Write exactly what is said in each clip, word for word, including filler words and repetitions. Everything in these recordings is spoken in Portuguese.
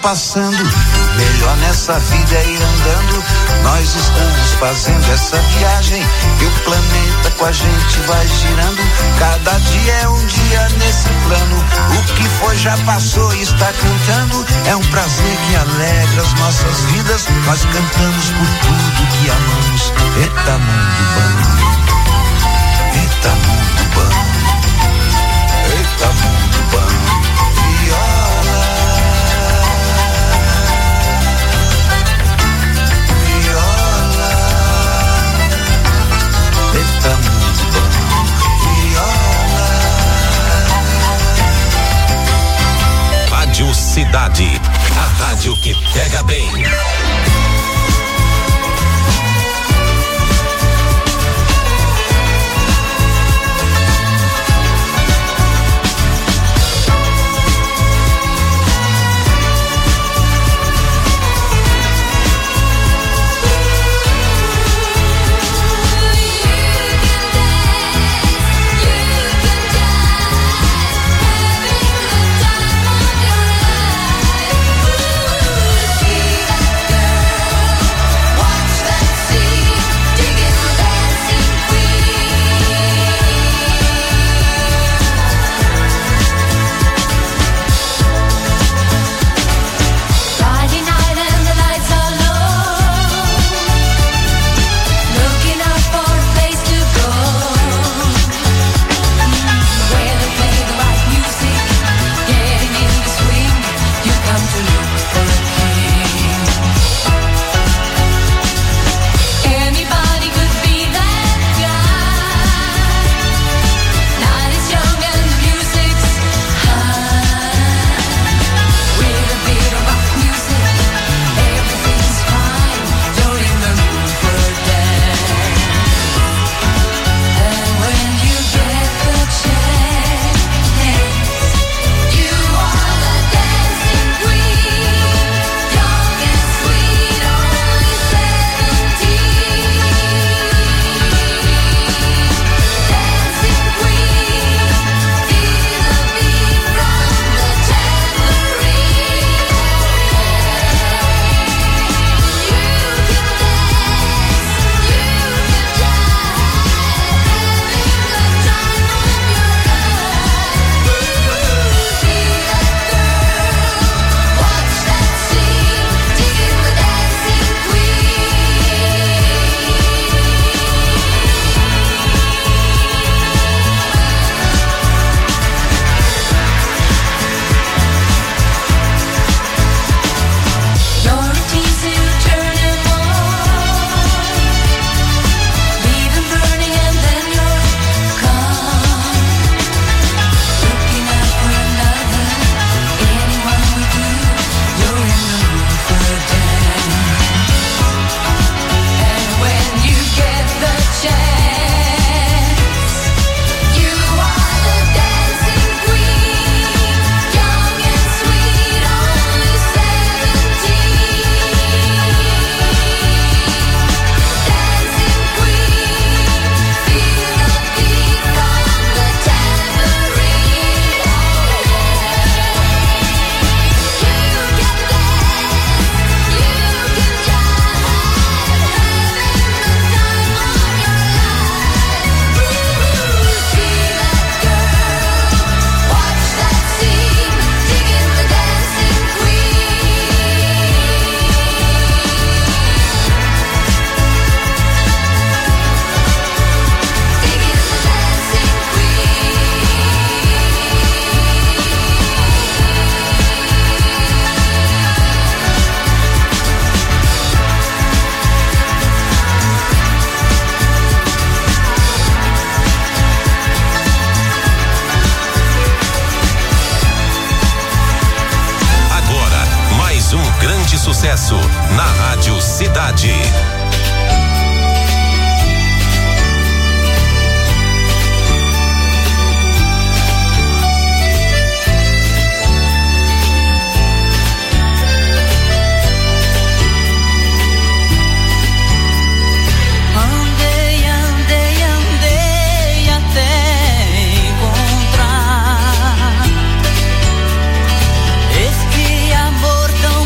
passando. Melhor nessa vida é ir andando. Nós estamos fazendo essa viagem e o planeta com a gente vai girando. Cada dia é um dia nesse plano. O que foi já passou e está cantando. É um prazer que alegra as nossas vidas. Nós cantamos por tudo que amamos. Eita mundo bom, eita mundo bom, eita mundo bom. Viola, viola, eita mundo bom. Viola. Rádio Cidade, a rádio que pega bem. sucesso na Rádio Cidade. Amor tão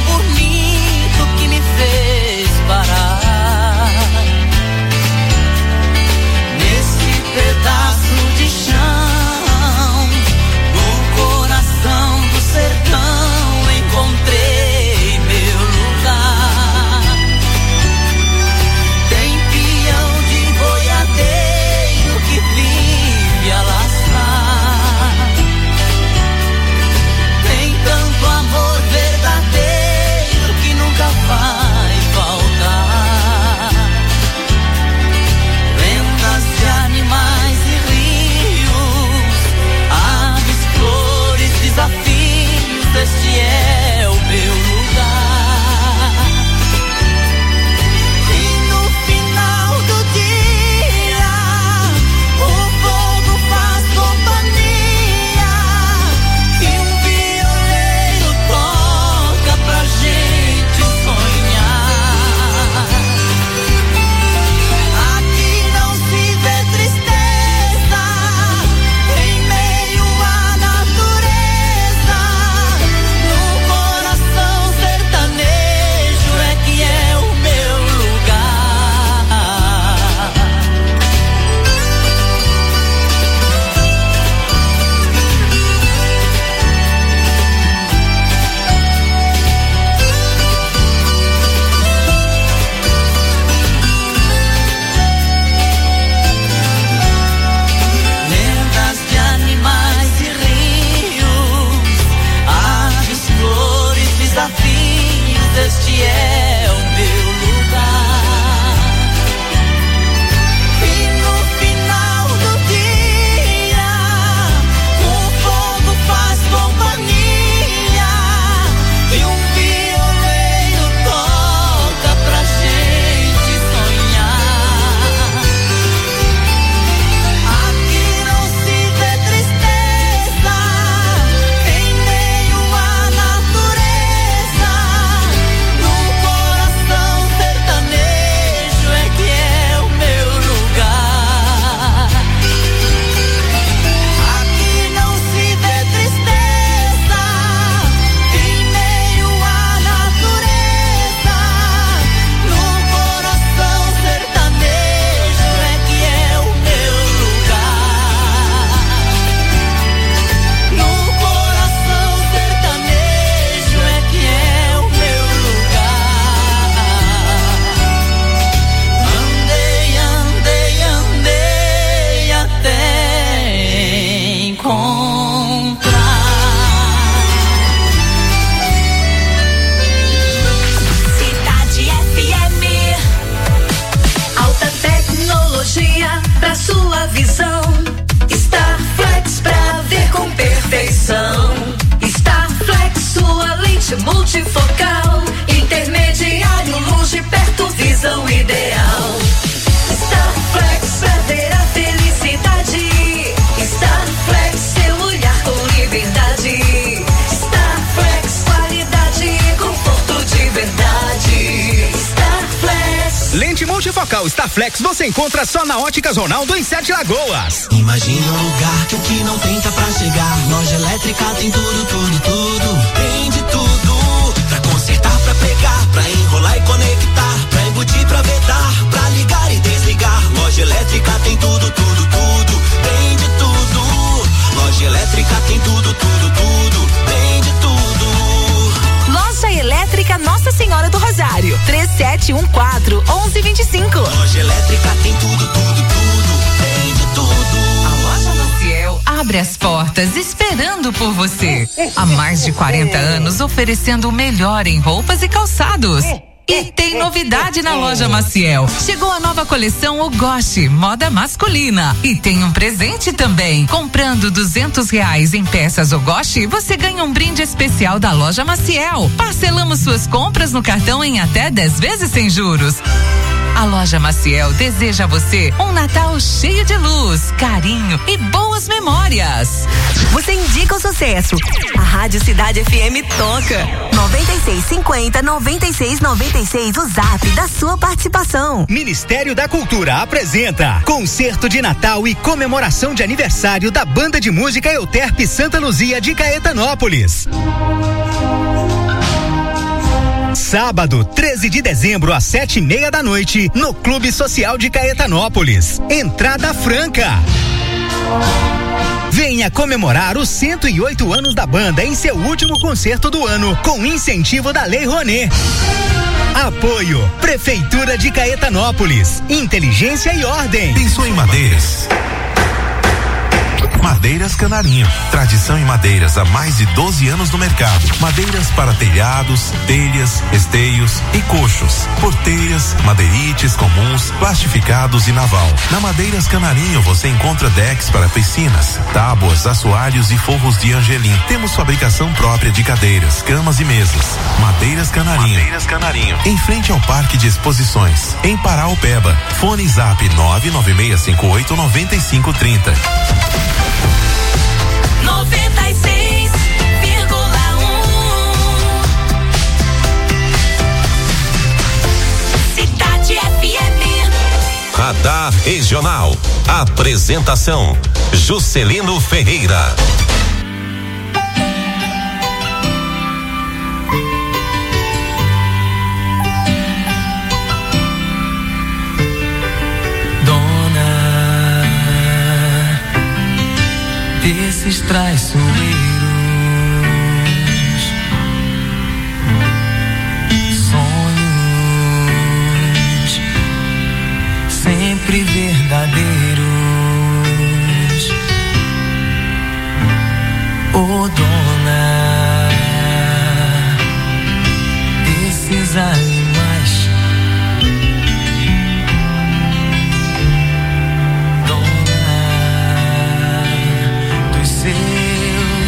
multifocal Starflex você encontra só na Óticas Ronaldo em Sete Lagoas. Imagina um lugar que o que não tem tá pra chegar. Loja elétrica tem tudo, tudo, tudo. Tem de tudo. Pra consertar, pra pegar, pra enrolar e conectar, pra embutir, pra vedar, pra ligar e desligar. Loja elétrica tem tudo, tudo, tudo. Tem de tudo. Loja elétrica tem tudo, tudo, tudo. Tem de tudo. Loja Elétrica Nossa Senhora do Rosário, três sete um quatro, onze vinte e cinco. Loja elétrica tem tudo, tudo, tudo. Tem de tudo. A Loja Maciel abre as portas esperando por você. Há mais de quarenta anos oferecendo o melhor em roupas e calçados. E tem novidade na Loja Maciel. Chegou a nova coleção Ogoshi, moda masculina. E tem um presente também. Comprando duzentos reais em peças Ogoshi, você ganha um brinde especial da Loja Maciel. Parcelamos suas compras no cartão em até dez vezes sem juros. A Loja Maciel deseja a você um Natal cheio de luz, carinho e boas memórias. Você indica o sucesso. A Rádio Cidade F M toca. noventa e seis cinquenta, noventa e seis noventa e seis, o zap da sua participação. Ministério da Cultura apresenta Concerto de Natal e comemoração de aniversário da Banda de Música Euterpe Santa Luzia de Caetanópolis. Sábado, treze de dezembro, às sete e meia da noite, no Clube Social de Caetanópolis. Entrada franca. Venha comemorar os cento e oito anos da banda em seu último concerto do ano, com incentivo da Lei Rouanet. Apoio Prefeitura de Caetanópolis. Inteligência e ordem. Pensou em madeiras? Madeiras Canarinho, tradição em madeiras há mais de doze anos no mercado. Madeiras para telhados, telhas, esteios e coxos, porteiras, madeirites comuns, plastificados e naval. Na Madeiras Canarinho você encontra decks para piscinas, tábuas, assoalhos e forros de angelim. Temos fabricação própria de cadeiras, camas e mesas. Madeiras Canarinho. Madeiras Canarinho. Em frente ao Parque de Exposições, em Paraupeba. Fone Zap nove nove seis cinco oito nove cinco três zero. noventa e seis vírgula um Cidade F M. Radar Regional. Apresentação: Juscelino Ferreira. Desses traiçoeiros, sonhos sempre verdadeiros. Oh, dona desses animais, seus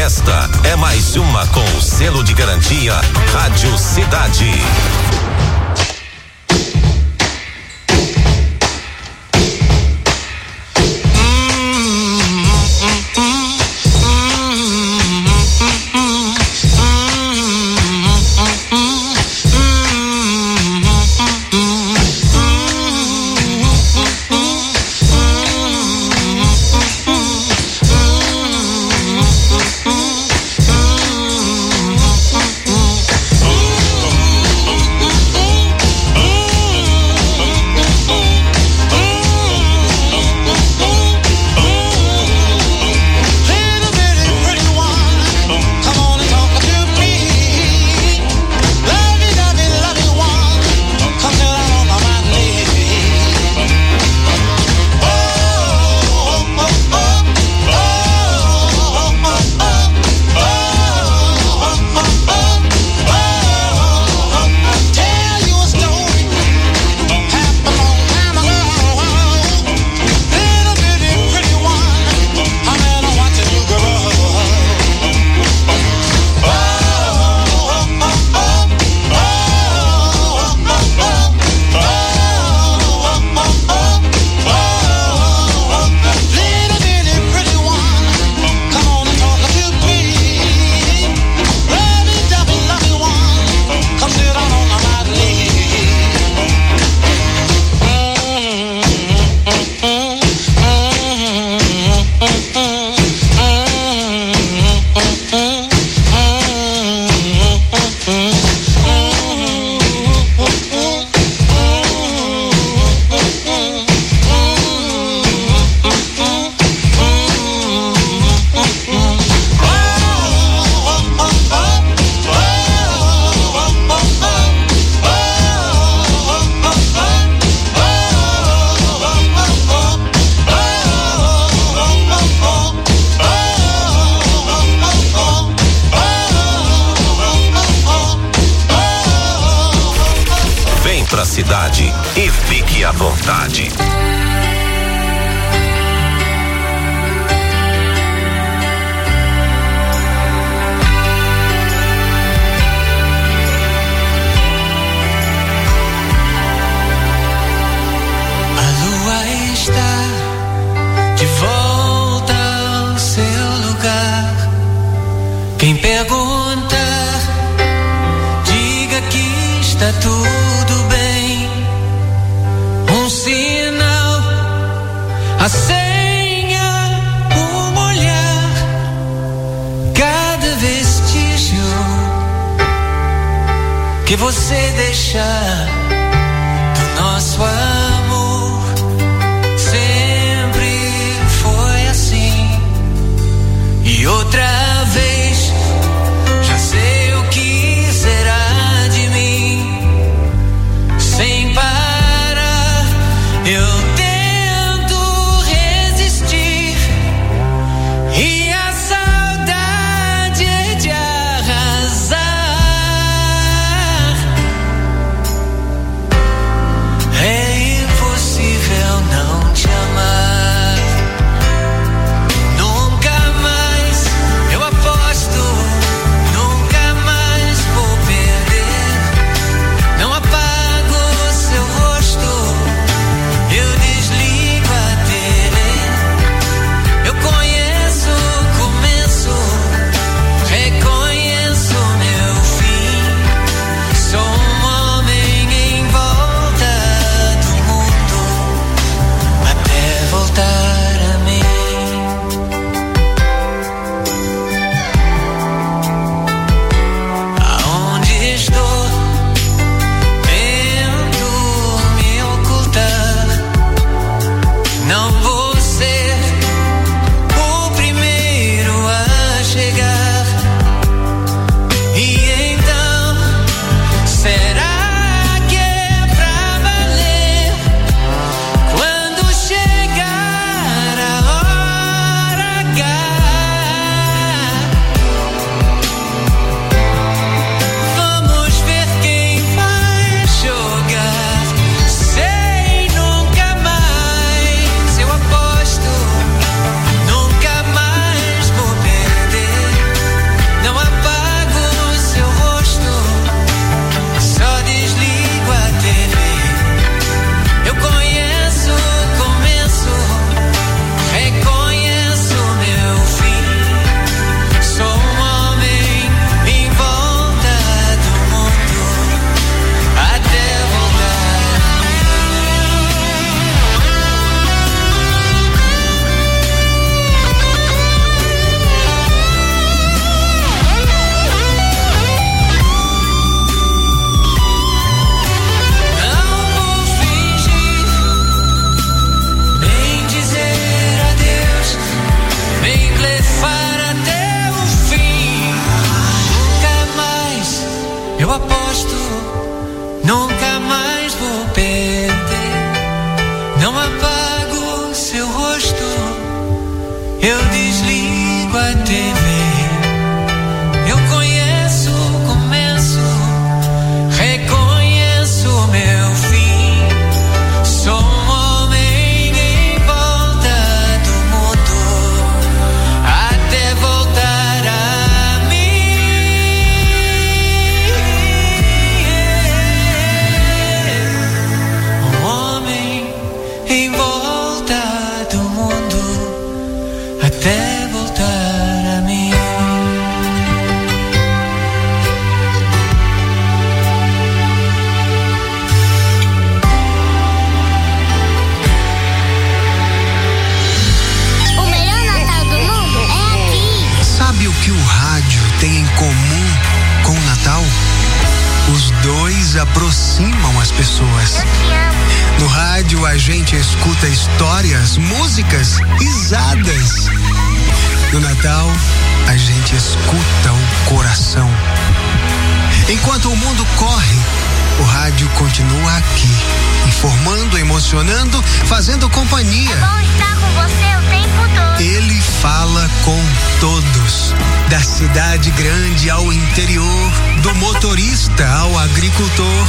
Esta é mais uma com o selo de garantia Rádio Cidade. Cidade e fique à vontade. A lua está de volta ao seu lugar. Quem pergunta, diga que está tudo bem. Sinal, a senha, um olhar, cada vestígio que você deixar do nosso amor. Sempre foi assim. E outra vez, já sei o que será de mim. Sem parar, eu tento resistir e a saudade é de arrasar. Sabe o que o rádio tem em comum com o Natal? Os dois aproximam as pessoas. No rádio a gente escuta histórias, músicas, risadas. No Natal a gente escuta o coração. Enquanto o mundo corre, o rádio continua aqui, informando, emocionando, fazendo companhia. É bom estar com você o tempo todo. Ele fala com todos, da cidade grande ao interior, do motorista ao agricultor,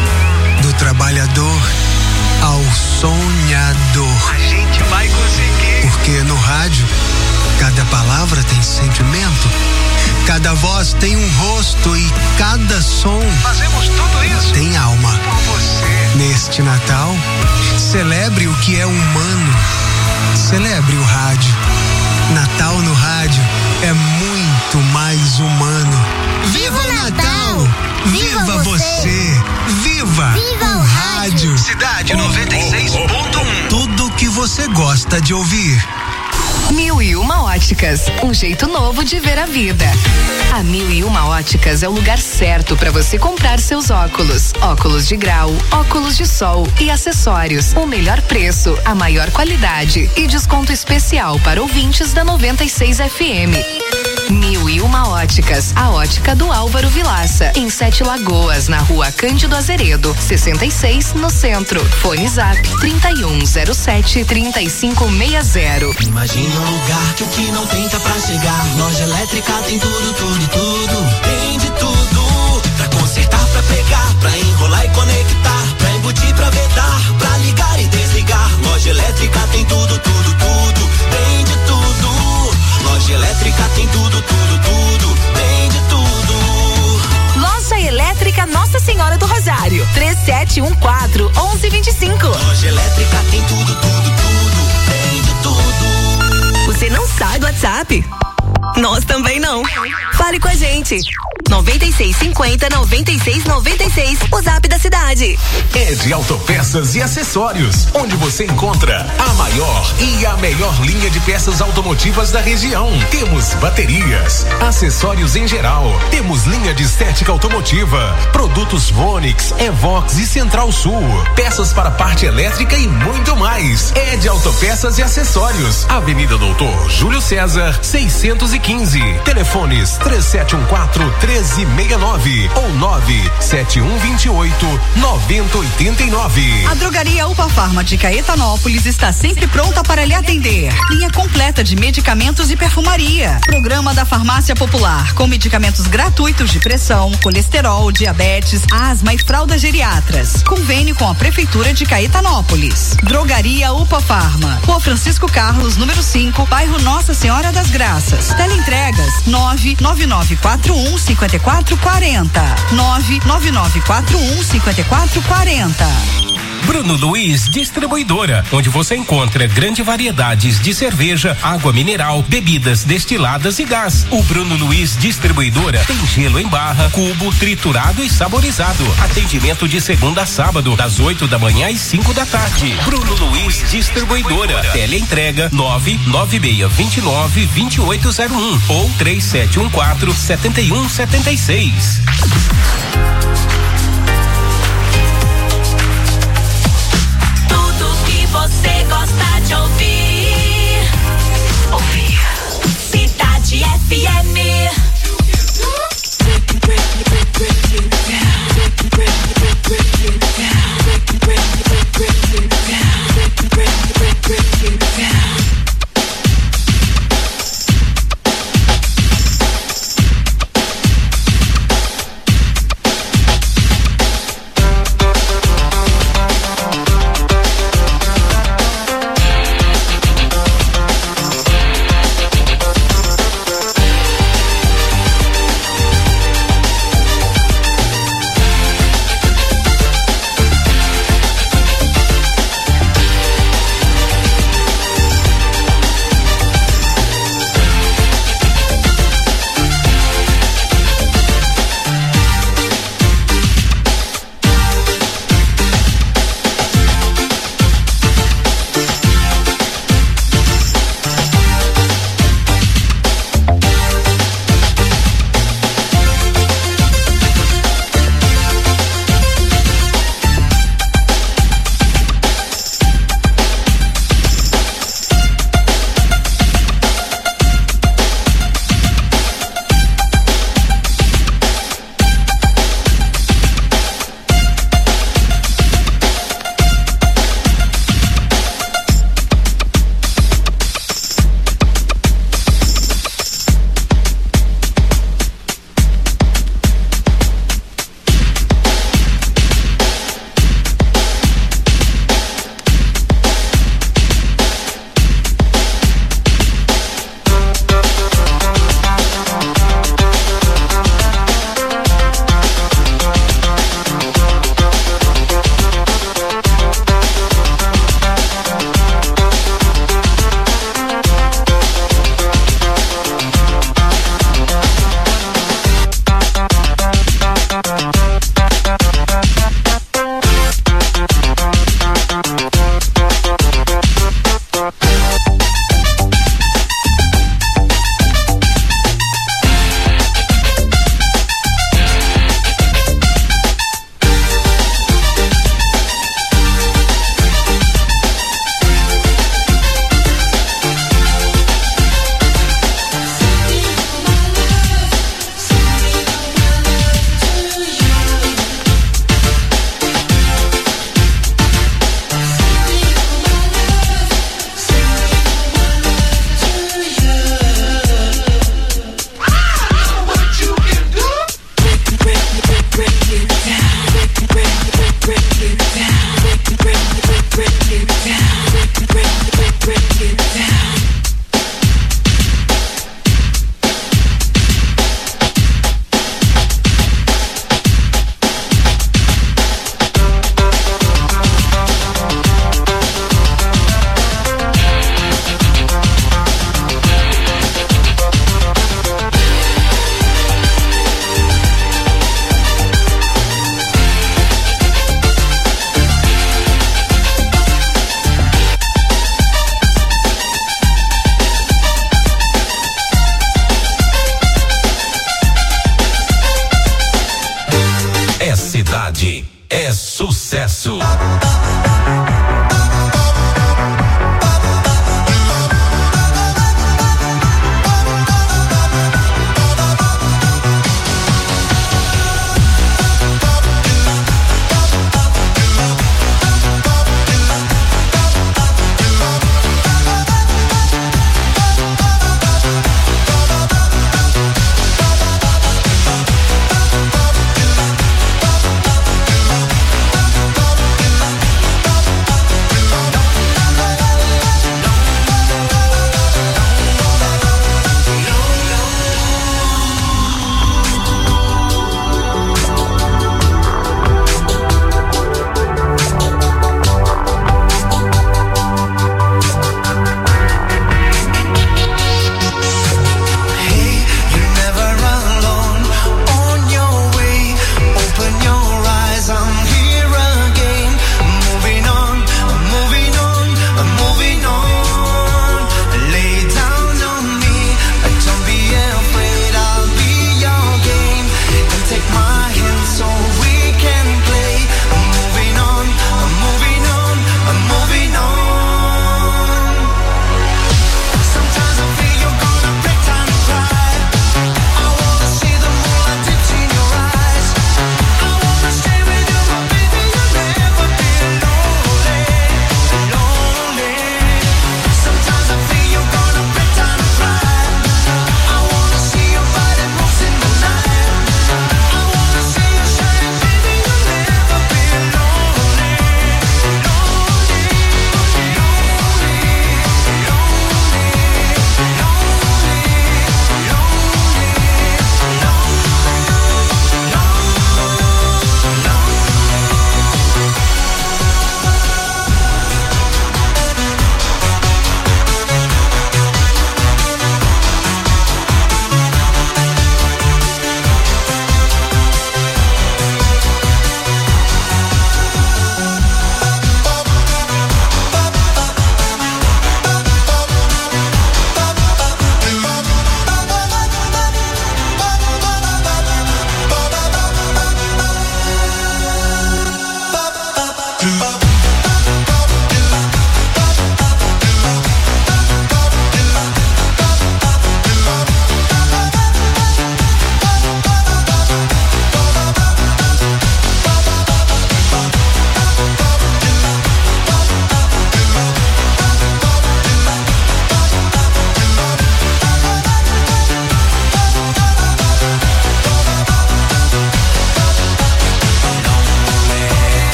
do trabalhador ao sonhador. A gente vai conseguir. Porque no rádio, cada palavra tem sentimento, cada voz tem um rosto e cada som fazemos tudo isso tem alma. Por você. Neste Natal, celebre o que é humano. Celebre o rádio. Natal no rádio é muito mais humano. Viva o Natal! Viva, Viva você! Viva, Viva o o rádio! rádio. Cidade noventa e seis ponto um. Tudo que você gosta de ouvir. Mil e uma óticas, um jeito novo de ver a vida. A Mil e uma óticas é o lugar certo para você comprar seus óculos. Óculos de grau, óculos de sol e acessórios. O melhor preço, a maior qualidade e desconto especial para ouvintes da noventa e seis F M. Mil e uma óticas, a ótica do Álvaro Vilaça, em Sete Lagoas, na rua Cândido Azeredo, sessenta e seis, no centro. Fone Zap trinta e um zero sete, trinta e cinco sessenta. Imagina um lugar que o que não tenta pra chegar. Loja elétrica tem tudo, tudo, tudo. Tem de tudo. Pra consertar, pra pegar, pra enrolar e conectar. Pra embutir, pra vedar, pra ligar e desligar. Loja elétrica tem tudo, tudo, tudo. Tem de tudo. Loja elétrica tem tudo, tudo, tudo. Tem de tudo. Loja Elétrica Nossa Senhora do Rosário. três sete um quatro, um um dois cinco. Loja elétrica tem tudo, tudo, tudo. Tem de tudo. Você não sai do WhatsApp? Nós também não. Fale com a gente. noventa e seis cinquenta, noventa e seis noventa e seis, o Zap da cidade. Ed Autopeças e Acessórios, onde você encontra a maior e a melhor linha de peças automotivas da região. Temos baterias, acessórios em geral, temos linha de estética automotiva, produtos Vonix, Evox e Central Sul, peças para parte elétrica e muito mais. Ed Autopeças e Acessórios, Avenida Doutor Júlio César, seiscentos e quinze. Telefones três sete um quatro, treze sessenta e nove ou nove sete um dois oito, nove zero oito nove. A Drogaria Upa Farma de Caetanópolis está sempre pronta para lhe atender. Linha completa de medicamentos e perfumaria. Programa da Farmácia Popular, com medicamentos gratuitos de pressão, colesterol, diabetes, asma e fraldas geriatras. Convênio com a Prefeitura de Caetanópolis. Drogaria Upa Farma, Rua Francisco Carlos, número cinco, bairro Nossa Senhora das Graças. Teleentregas nove nove nove quatro um, cinco quatro quatro zero. nove nove nove quatro um, cinco quatro quatro zero. Bruno Luiz Distribuidora, onde você encontra grande variedades de cerveja, água mineral, bebidas destiladas e gás. O Bruno Luiz Distribuidora tem gelo em barra, cubo, triturado e saborizado. Atendimento de segunda a sábado, das oito da manhã às cinco da tarde. Bruno Luiz Distribuidora. Teleentrega nove nove seis dois nove, dois oito zero um ou três sete um quatro, sete um sete seis. Você gosta de ouvir? Ouvir. Cidade F M.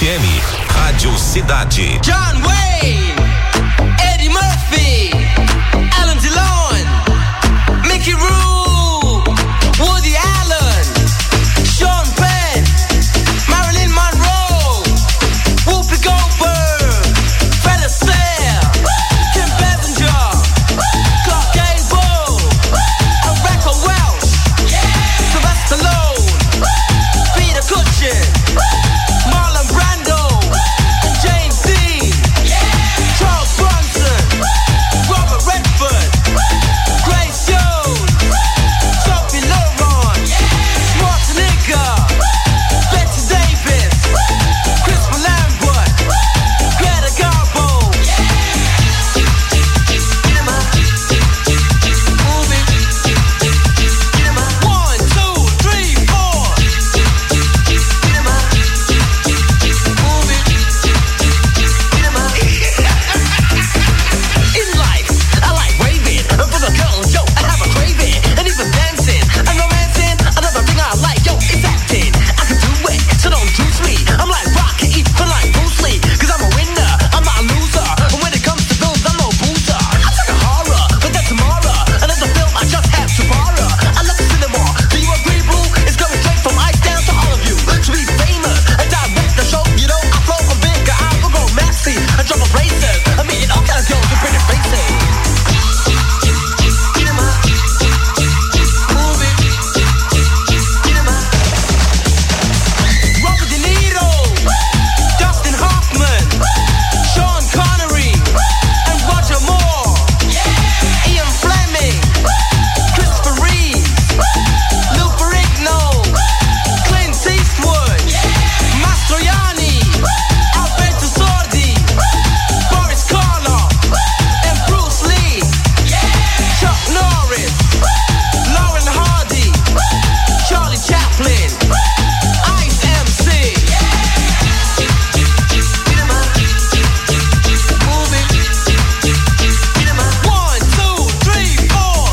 F M, Rádio Cidade. John Wayne, Eddie Murphy, Alan DeLon, Mickey Rourke, Woody Allen, Sean Penn, Marilyn Monroe, Whoopi Goldberg, Fred Astaire, Kim Basinger, Clark Gable, Rebecca Welch, Sylvester Stallone, Peter Cushing, Marlon Brando, and James Dean, Charles Bronson, Robert Redford, Grace Jones, Sophie Loren, Schwarzenegger, Bette Davis, Chris Lambert, Greta Garbo. One, two, three, four. In life, I like raving, and for the girls, yo, I have a craving, and even dancing, and romancing. Another thing I like, yo, is acting. I can do it, so don't juice me. I'm like Rocky, even like Bruce Lee, 'cause I'm a winner, I'm not a loser. And when it comes to bills, I'm no boozer. I took a horror, but that's tomorrow. Another film I just have to borrow. I love the cinema. Do you agree, Blue? It's going straight from ice down to all of you. To be famous, and direct the show, you know, I flow from bigger, I will go messy, and drop a braces. I'm meeting all kinds of girls with pretty faces. Robert De Niro, Dustin Hoffman, Sean Connery, and Roger Moore, Ian Fleming, Christopher Reeve, Lou Ferrigno, Clint Eastwood, Mastroianni, Alberto Sordi, Boris Karloff, and Bruce Lee, Chuck Norris, Lauren Hardy, Charlie Chaplin, Ice M C. One, two, three, four.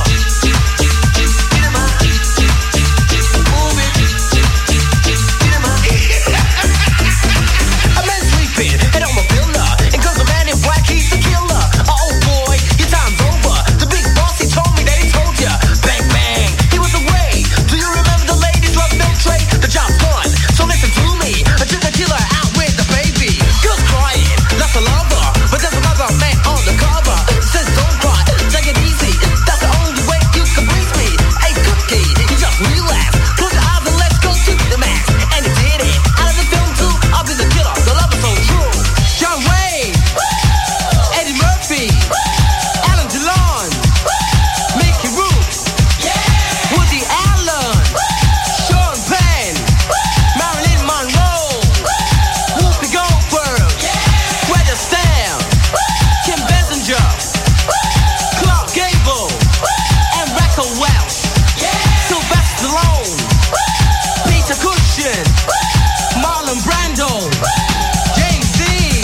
A man sleeping, and I'm a builder. And 'cause the man in black, he's the killer. Oh boy, your time's over. The big boss, he told me that he told ya. Bang, bang, he was away. Do you remember the ladies love milk tray? The job's done, so listen to me. I took the killer out with the baby. Girls crying, that's a lover. But there's another man on the cover. Says don't cry, take it easy. That's the only way you can please me. Hey, Cookie, you just relax. Close your eyes and let's go to the max. And he did it. Out of the film too, I'll be the killer. The love is so true. John Wayne, Eddie Murphy, Alan DeLon, Mickey Rourke, Woody Allen, Sean Penn, Marilyn Monroe, Whoopi Goldberg, Fred Astaire, Kim Basinger, Clark Gable, and Rebecca Welch, Sylvester Stallone, Peter Cushing, Marlon Brando, James Dean.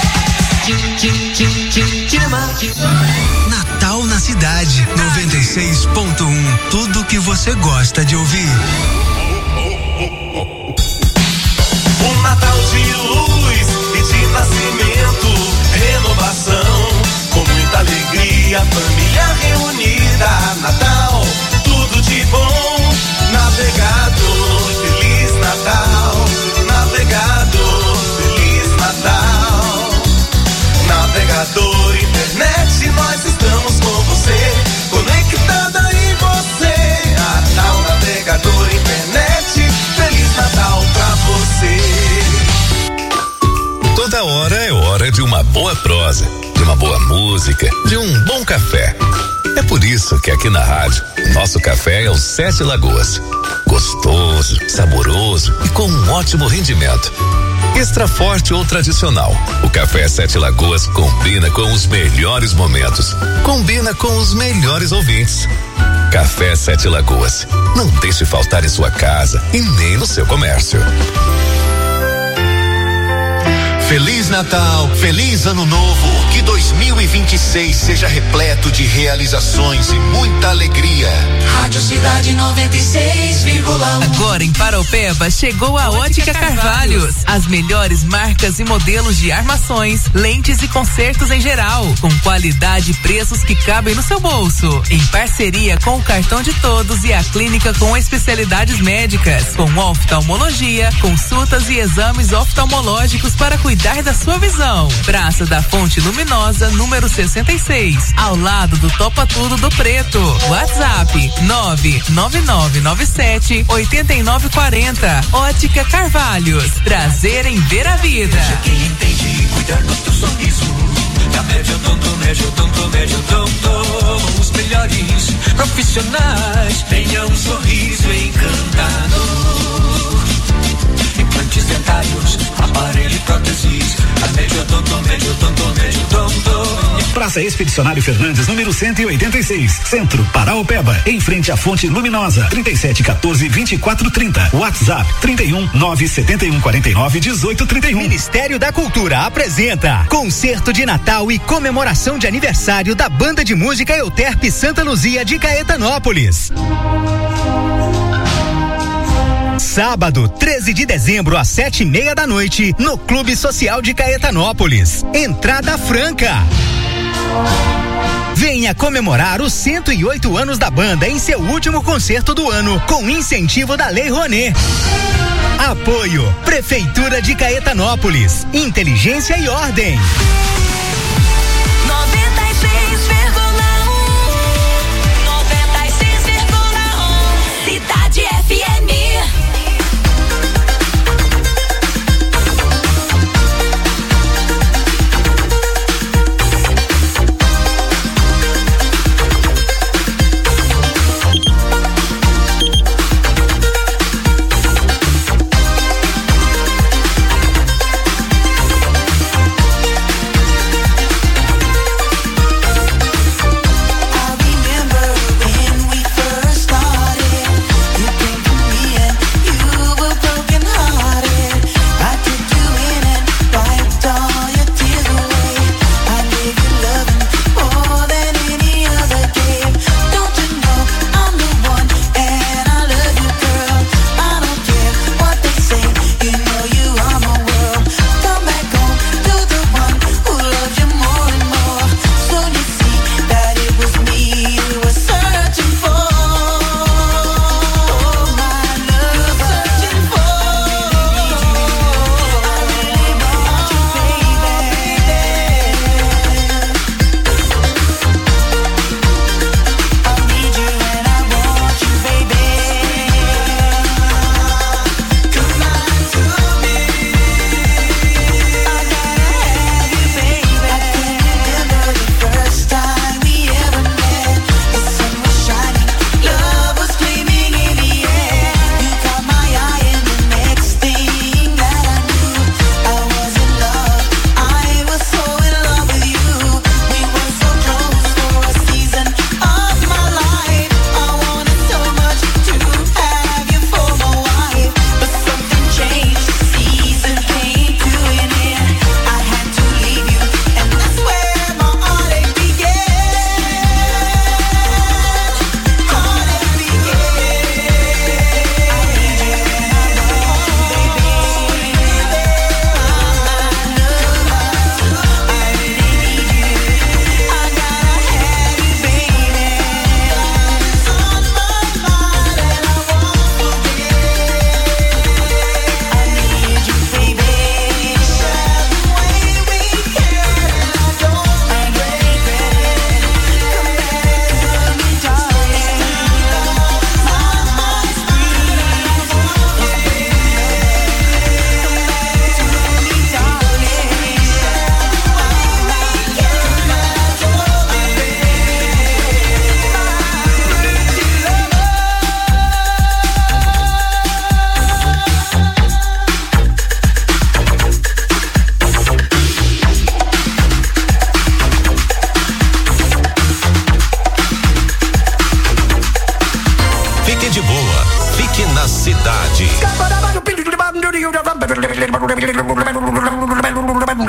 Natal na cidade. noventa e seis ponto um. Tudo que você gosta de ouvir. Um Natal de luz e de nascimento, renovação, com muita alegria, família reunida. Natal, tudo de bom. Navegador, Feliz Natal. Navegador, Feliz Natal. Navegador, internet, nós estamos com você, conectada em você. Natal, navegador, internet, Feliz Natal pra você. Toda hora é hora de uma boa prosa, de uma boa música, de um bom café. É por isso que aqui na rádio, nosso café é o Sete Lagoas. Gostoso, saboroso e com um ótimo rendimento. Extra forte ou tradicional, o café Sete Lagoas combina com os melhores momentos, combina com os melhores ouvintes. Café Sete Lagoas, não deixe faltar em sua casa e nem no seu comércio. Feliz Natal, feliz Ano Novo, que dois mil e vinte e seis seja repleto de realizações e muita alegria. Rádio Cidade noventa e seis vírgula um. Agora em Paraupeba chegou a Ótica Carvalhos, as melhores marcas e modelos de armações, lentes e consertos em geral, com qualidade e preços que cabem no seu bolso, em parceria com o Cartão de Todos e a clínica com especialidades médicas, com oftalmologia, consultas e exames oftalmológicos para cuidar da sua visão. Praça da Fonte Luminosa, número sessenta e seis, ao lado do Topa Tudo do Preto. WhatsApp nove nove nove nove sete oito nove quatro zero. Ótica Carvalhos, prazer em ver a vida. Quem entende cuidar do teu sorriso, da média odonto, média odonto, média odonto, os melhores profissionais, tenha um sorriso encantador. Implantes dentários, aparelho e próteses, a média odonto, média odonto, média odonto. Praça Expedicionário Fernandes, número cento e oitenta e seis, Centro, Paraupeba, em frente à Fonte Luminosa, trinta e sete quatorze vinte e quatro trinta. WhatsApp trinta e um nove setenta e um quarenta e nove dezoito trinta e um. Ministério da Cultura apresenta Concerto de Natal e comemoração de aniversário da Banda de Música Euterpe Santa Luzia de Caetanópolis. Sábado, treze de dezembro, às sete e meia da noite, no Clube Social de Caetanópolis. Entrada franca. Venha comemorar os cento e oito anos da banda em seu último concerto do ano, com incentivo da Lei Rouanet. Apoio Prefeitura de Caetanópolis. Inteligência e ordem. noventa e seis vírgula um. noventa e seis vírgula um. Cidade F M. I remember when we first started. You came to me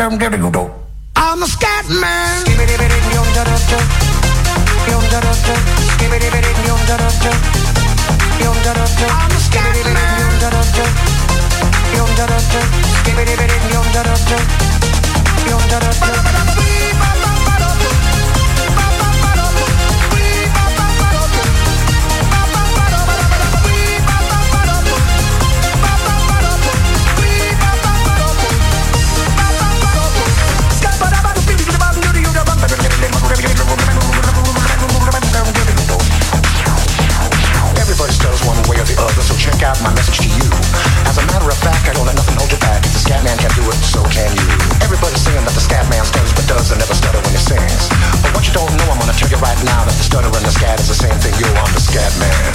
I'm a scat man. I'm a scat Everybody stutters one way or the other, so check out my message to you. As a matter of fact, I don't let nothing hold you back. If the scat man can do it, so can you. Everybody's saying that the scat man stutters but does and never stutter when he sings. But what you don't know, I'm gonna tell you right now that the stutter and the scat is the same thing. Yo, I'm the scat man.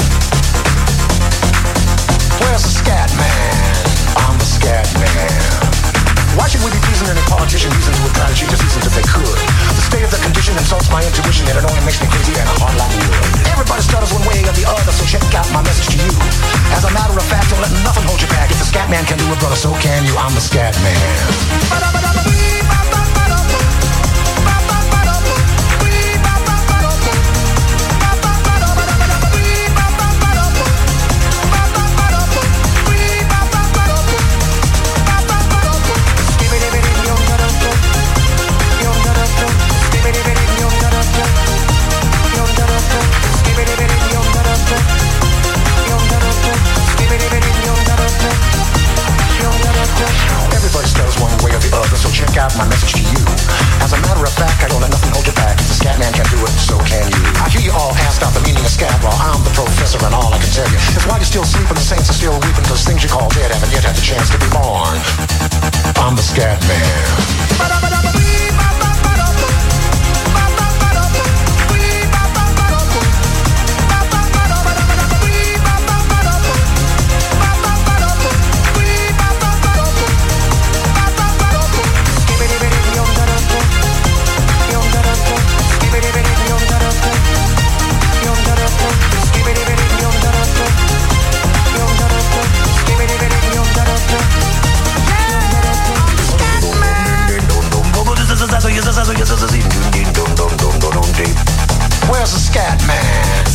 Where's the scat man? I'm the scat man. Why should we be pleasing any politician reasons who would try to cheat the seasons if they could? The state of the condition insults my intuition and it only makes me crazy and a hard like wood. Everybody stutters one way or the other, so check out my message to you. As a matter of fact, don't let nothing hold you back. If the scat man can do it, brother, so can you. I'm the scat man. Everybody stutters one way or the other, so check out my message to you. As a matter of fact, I don't let nothing hold you back. If the scat man can do it, so can you. I hear you all asked out the meaning of scat while I'm the professor, and all I can tell you is why you're still sleeping, the saints are still weeping, cause things you call dead haven't yet had the chance to be born. I'm the scat man. Where's the scat man?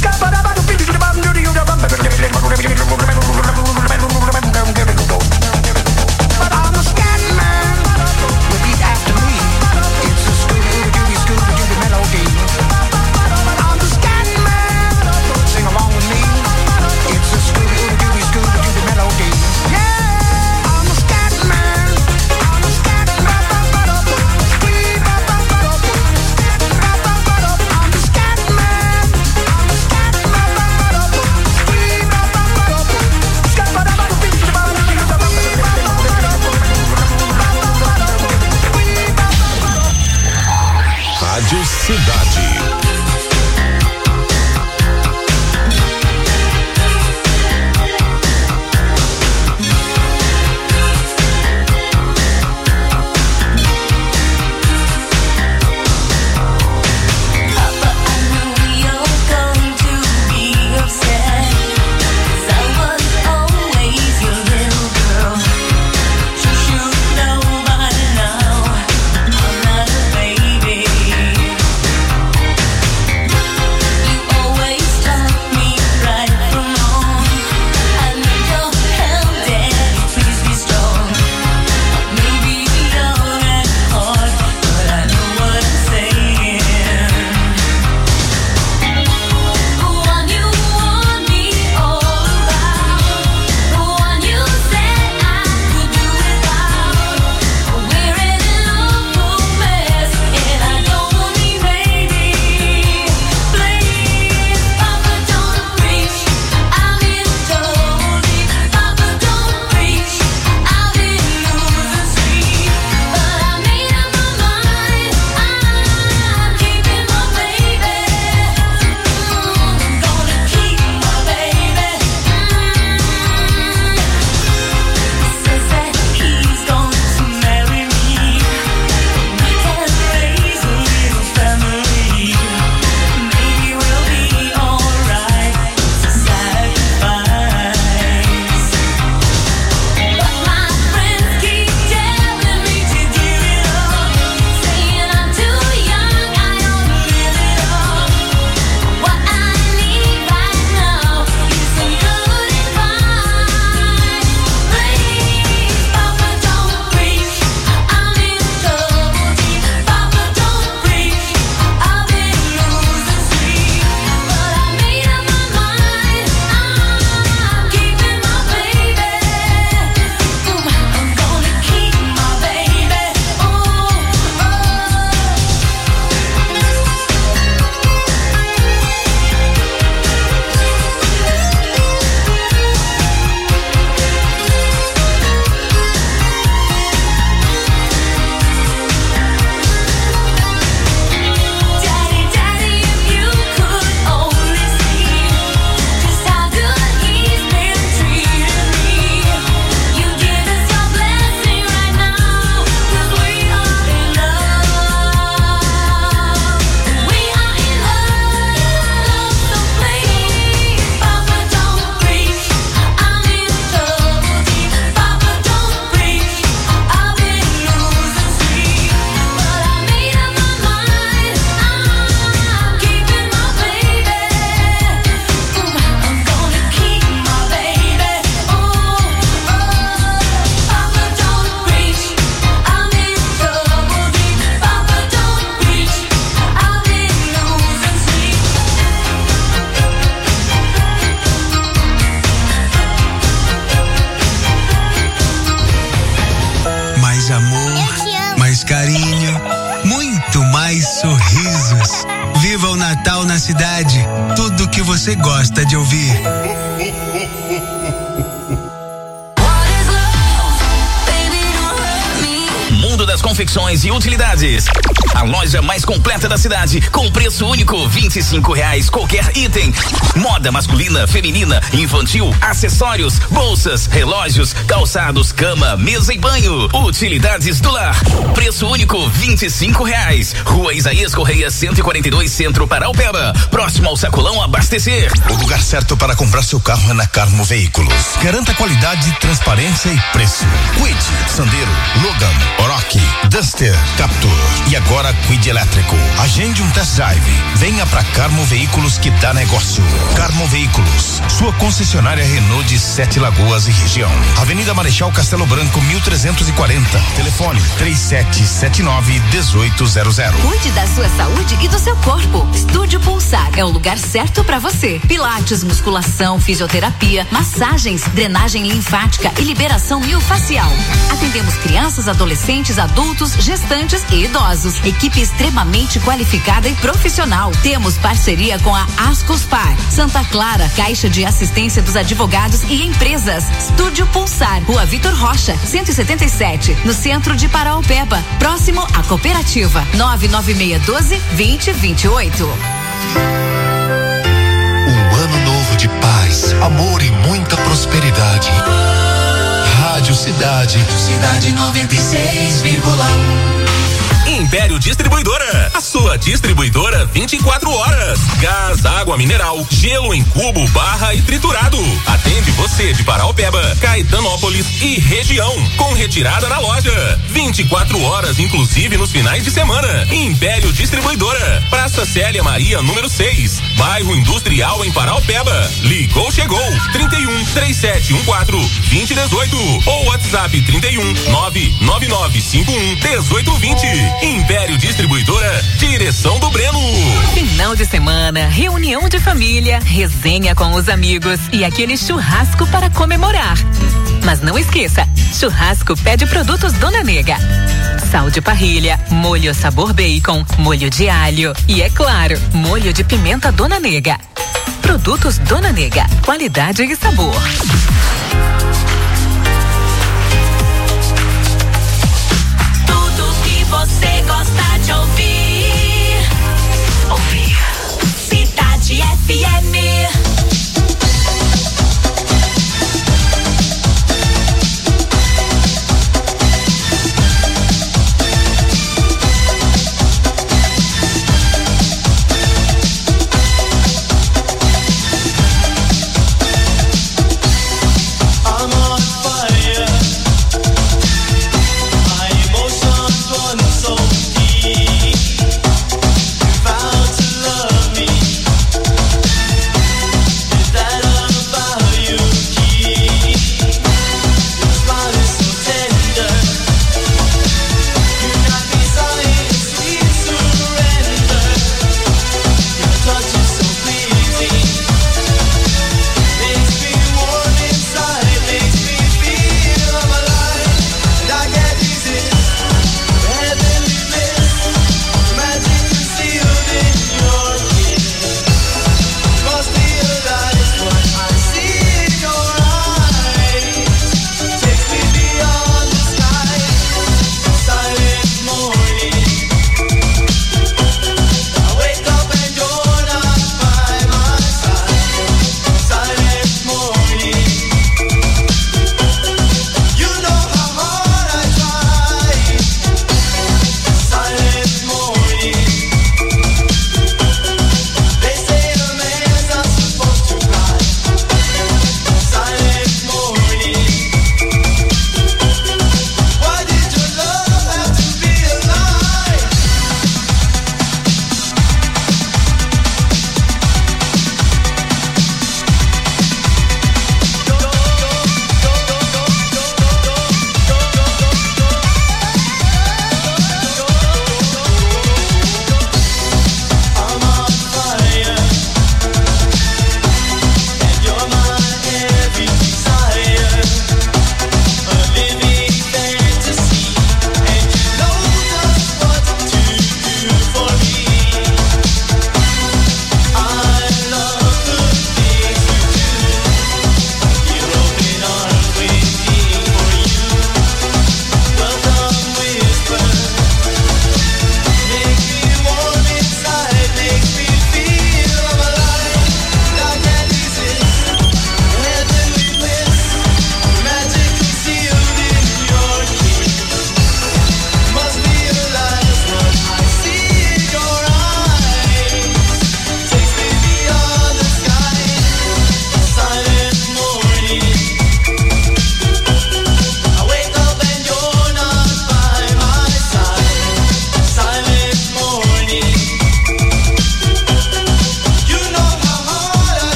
I'm the scat man. Repeat after me. It's a Scooby-Dooby, Scooby-Dooby melody. I'm the scat man. Sing along with me. It's a Scooby-Dooby, Scooby-Dooby melody. Yeah, I'm the scat man. I'm the scat man. Rádio Cidade. Baby Natal na cidade. Tudo que você gosta de ouvir. Mundo das confecções e utilidades. A loja mais completa da cidade, com preço único, vinte e cinco reais qualquer item. Moda masculina, feminina, infantil, acessórios, bolsas, relógios, calçados, cama, mesa e banho. Utilidades do lar. Preço único, vinte e cinco reais. Rua Isaías Correia, cento e quarenta e dois, Centro, Paraupeba. Próximo ao Sacolão Abastecer. O lugar certo para comprar seu carro é na Carmo Veículos. Garanta qualidade, transparência e preço. Quid, Sandero, Logan, Oroch, Duster, Captur e agora Quid Elétrico. Agende um test drive. Venha pra Carmo Veículos que dá negócio. Carmo Veículos, sua concessionária Renault de Sete Lagoas e região. Avenida Marechal Castelo Branco, mil trezentos e quarenta. Telefone três sete sete nove, um oito zero zero. Cuide da sua saúde e do seu corpo. Estúdio Pulsar é o lugar certo pra você. Pilates, musculação, fisioterapia, massagens, drenagem linfática e liberação miofascial. Atendemos crianças, adolescentes, adultos, gestantes e idosos. Equipe extremamente qualificada e profissional. Temos parceria com a Ascospar, Santa Clara, Caixa de Assistência dos Advogados e Empresas. Estúdio Pulsar, Rua Vitor Rocha, cento e setenta e sete, no centro de Paraupeba, próximo à cooperativa. nove nove seis um dois, vinte, vinte e oito. Um ano novo de paz, amor e muita prosperidade. Rádio Cidade. Cidade noventa e seis vírgula um. Império Distribuidora, a sua distribuidora vinte e quatro horas. Gás, água mineral, gelo em cubo, barra e triturado. Atende você de Paraupeba, Caetanópolis e região, com retirada na loja. vinte e quatro horas, inclusive nos finais de semana. Império Distribuidora, Praça Célia Maria, número seis, Bairro Industrial em Paraupeba. Ligou, chegou. trinta e um, três sete um quatro, vinte, dezoito ou WhatsApp trinta e um, nove nove nove cinco um, dezoito vinte. Império Distribuidora, direção do Breno. Final de semana, reunião de família, resenha com os amigos e aquele churrasco para comemorar. Mas não esqueça, churrasco pede produtos Dona Nega. Sal de parrilha, molho sabor bacon, molho de alho e, é claro, molho de pimenta Dona Nega. Produtos Dona Nega, qualidade e sabor. Você gosta de ouvir? Ouvir. Cidade F M. I'm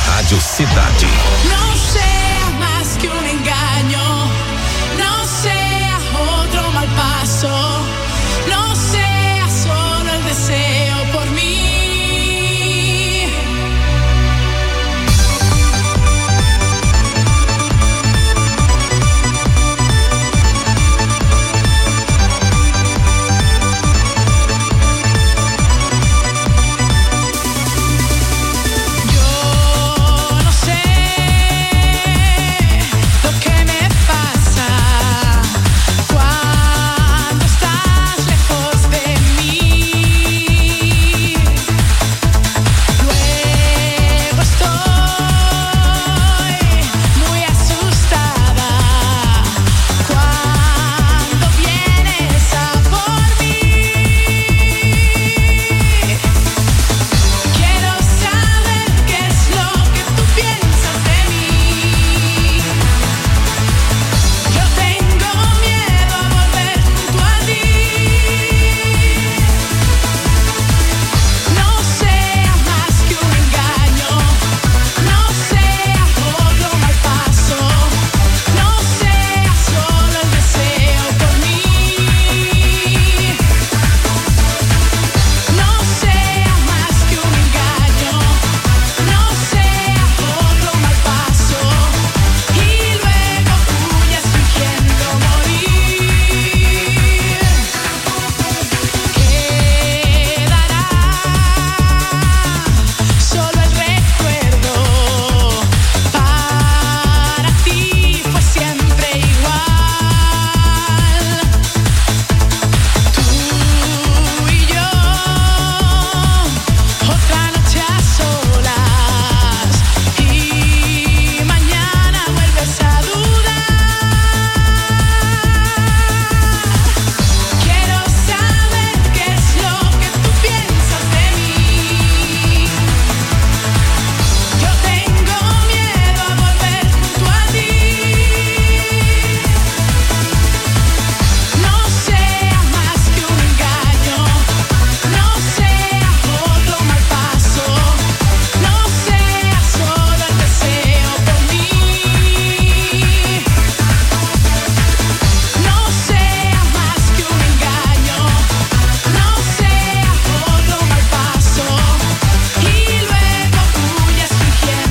A Rádio Cidade. Não sei